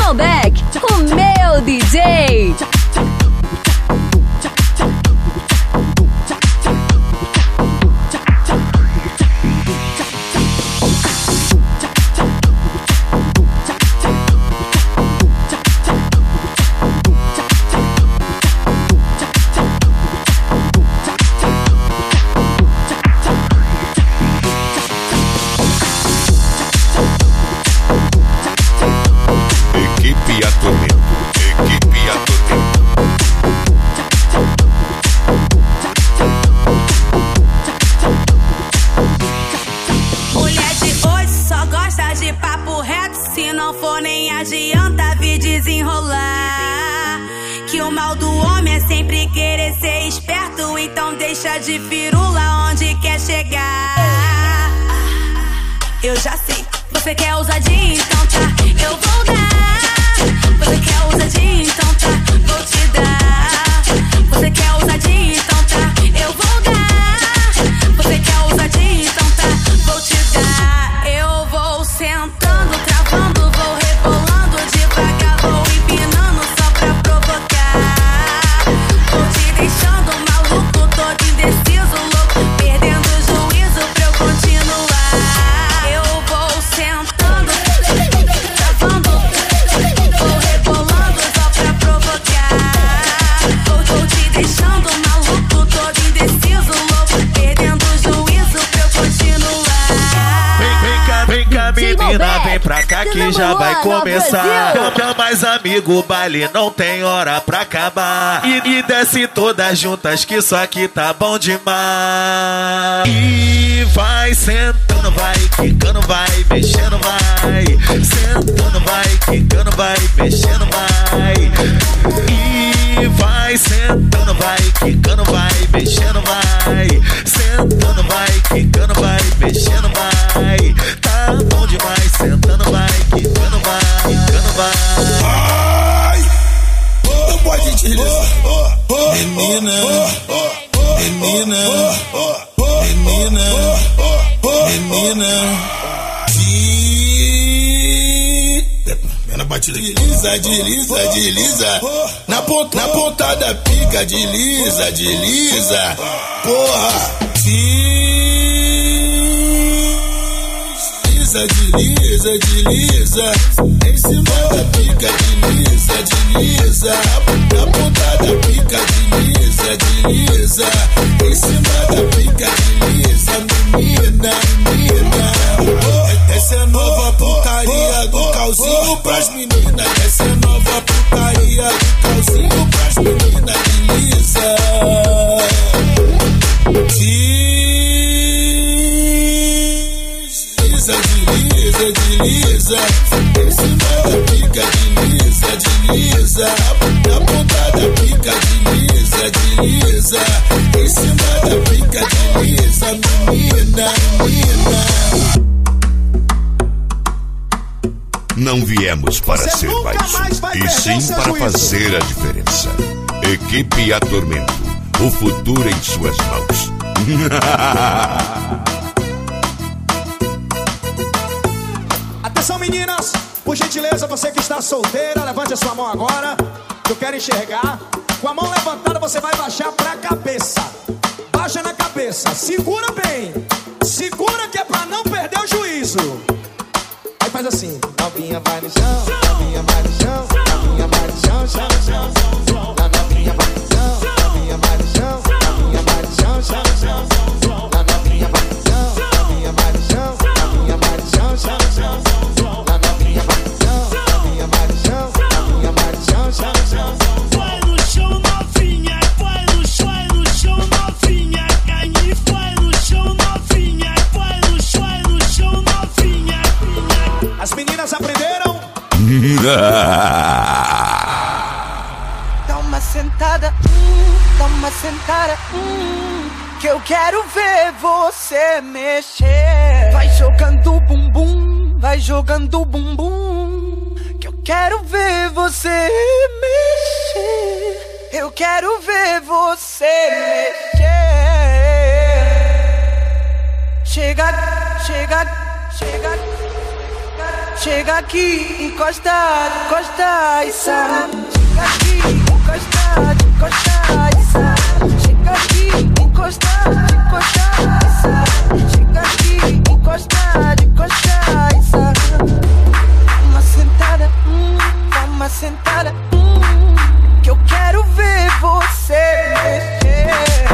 Malbec, o meu DJ. Mulher de hoje só gosta de papo reto. Se não for nem adianta vir desenrolar. Que o mal do homem é sempre querer ser esperto. Então deixa de firula onde quer chegar. Eu já sei, você quer ousadia, então tá, eu vou dar. Você quer ousadia, então tá, vou te dar. Você quer ousadia, então tá, eu vou dar. Você quer ousadia, então tá, vou te dar. Eu vou sentando, travando, vou rebolando devagar, vou empinando só pra provocar. Vou te deixando maluco, todo indeciso, louco, perdendo o juízo pra eu continuar. Eu vou sentando, travando, vou rebolando só pra provocar. Vou te deixando maluco, todo indeciso, louco, perdendo o juízo pra eu continuar. Vem cá, menina, vem pra cá que já vai começar. Chama mais amigo, o baile não tem hora pra acabar. E desce todas juntas que isso aqui tá bom demais. E vai sentando, vai quicando, vai mexendo, vai sentando, vai quicando, vai mexendo, vai. E vai sentando, vai quicando, vai mexendo, vai sentando, vai quicando, vai mexendo, vai. Tá bom demais, sentando, vai quicando, vai quicando, vai. Ai, não pode deslizar. Menina, menina, menina, menina. Na batida, desliza, desliza, desliza. Na ponta da pica, desliza, desliza. Porra, desliza, desliza, desliza. Em cima da pica, desliza, desliza. Na ponta da pica, desliza, desliza. Em cima da pica, desliza. Menina, menina. Essa é a nova putaria do calzinho pras meninas. Essa é a nova putaria do calzinho pras meninas. Desliza, desliza, desliza, desliza. Em cima da pica, desliza, desliza. Na ponta da pica, desliza, desliza. Em cima da pica, desliza. Menina, menina. Não viemos para ser mais, e sim para fazer a diferença. Equipe A Tormento, o futuro em suas mãos. Atenção, meninas, por gentileza, você que está solteira, levante a sua mão agora. Eu quero enxergar. Com a mão levantada, você vai baixar pra cabeça. Baixa na cabeça, segura bem. Segura que é pra não perder o juízo. Aí faz assim. Novinha vai no chão, novinha vai no chão, novinha vai no chão, chão, chão, chão. Novinha vai no chão, novinha vai no chão, novinha vai no chão, chão, chão. Novinha vai no chão, novinha vai no chão, novinha vai no chão, chão, chão. Novinha vai no chão, novinha vai no chão, novinha vai no chão, chão, chão. Vai no chão, novinha, vai no chão, novinha. Caí, vai no chão, novinha, vai no chão, novinha. As meninas aprenderam? Dá uma sentada, que eu quero ver você mexer. Vai jogando bumbum, vai jogando bumbum, que eu quero ver você mexer. Eu quero ver você mexer. Chega, chega, chega. Chega aqui, encosta e sai. Chega aqui, encosta e sai. Chega aqui, encosta e sai. Chega aqui, encosta e sai. Uma sentada, que eu quero ver você mexer.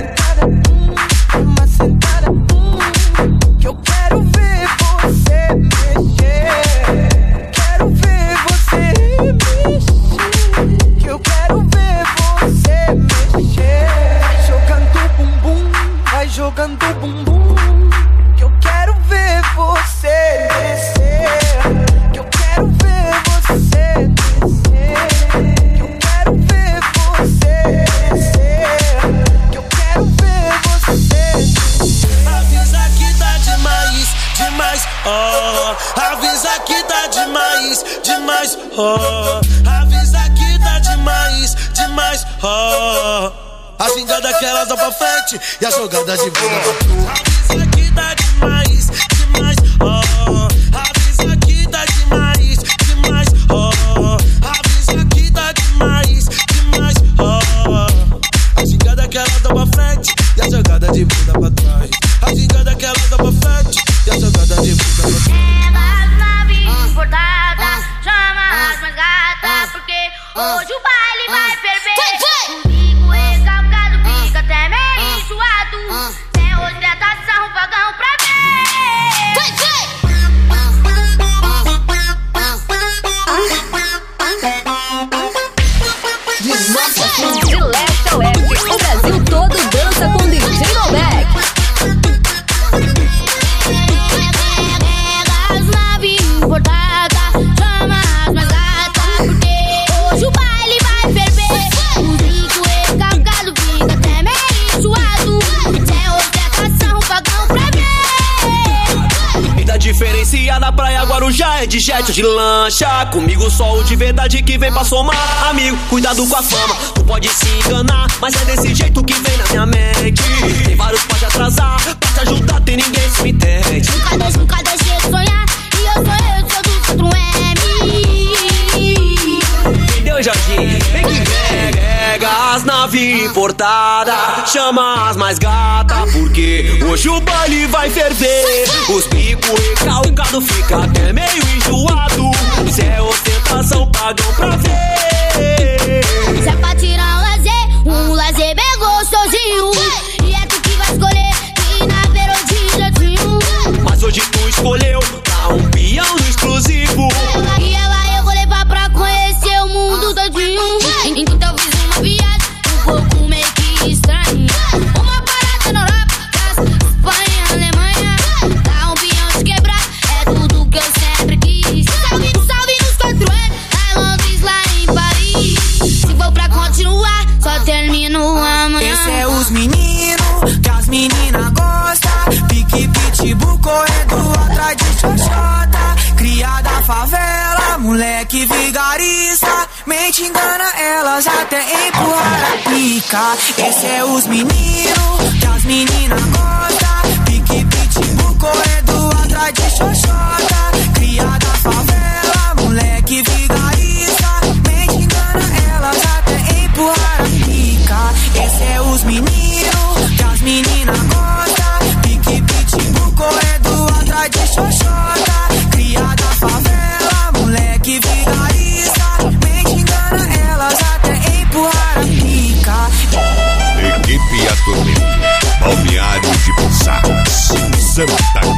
Uma sentada, que eu quero ver você mexer. Quero ver você mexer. Que eu quero ver você mexer. Vai jogando bumbum, vai jogando bumbum. Que eu quero ver você descer. Que eu quero ver você descer. Que eu quero ver você descer. Que eu quero ver você descer. Avisa que tá demais, oh. Avisa que tá demais, oh. Avisa que tá demais, oh. A gingada que elas dão pra frente e a jogada de bunda pra trás. Avisa que tá demais, oh. Avisa que tá demais, oh. Avisa que tá demais, oh. A gingada que elas dão pra frente e a jogada de bunda pra trás. A gingada que elas dão pra frente e a jogada de bunda pra trás. As naves importadas, chama as mais gatas, porque hoje o baile vai ferver. O bico recalcado fica até meio enjoado. Sem ostentação, um pagão pra ver. De leste a oeste, o Brasil todo dança com DJ Novek. As naves importadas, chama as mais gatas, porque hoje o baile vai ferver. O bico recalcado fica até meio enjoado. Sem ostentação, um pagão pra ver. Vida diferenciada, praia Guarujá é de jet ou de lancha. Comigo só o de verdade que vem pra somar. Amigo, cuidado com a fama, tu pode se enganar, mas é desse jeito que vem na minha mente. Tem vários pode atrasar, pra te ajudar tem ninguém se me entende. Nunca deixei de sonhar, e eu sou do Centro M. Entendeu, Jorginho? Vem que pega as naves importadas, chama as mais gatas, porque hoje o baile vai ferver. Os picos recalcados fica até meio enjoado. Se é ostentação, pagam pra ver. Se é pra tirar um lazer bem gostosinho, e é tu que vai escolher, que na verodinha tinha. Mas hoje tu escolheu dar um peão no exclusivo. E ela eu vou levar pra conhecer o mundo todinho. Então eu fiz uma viagem um pouco meio que estranha. Uma parada na Europa, França, Espanha, Alemanha. Dá um peão de quebrar, é tudo que eu sempre quis. Salve nos 4 anos, lá em Londres, lá em Paris. Se for pra continuar, só termino amanhã. Esse é os meninos que as meninas gostam. Pique, pitbull, corredor atrás de xoxota. Cria da favela, moleque vigarista. Mente engana elas até empurrar a pica. Esse é os meninos que as meninas gostam. Pique, pitbull, corredor atrás de xoxota. Cria da favela, moleque vigarista. Mente engana elas até empurrar a pica. Esse é os meninos que as meninas gostam. Pique, pitbull, corredor atrás de xoxota. Cria da favela, moleque vigarista. Mente engana elas até empurrar a pica. Equipe Atormento, Balneário de Posadas, Santa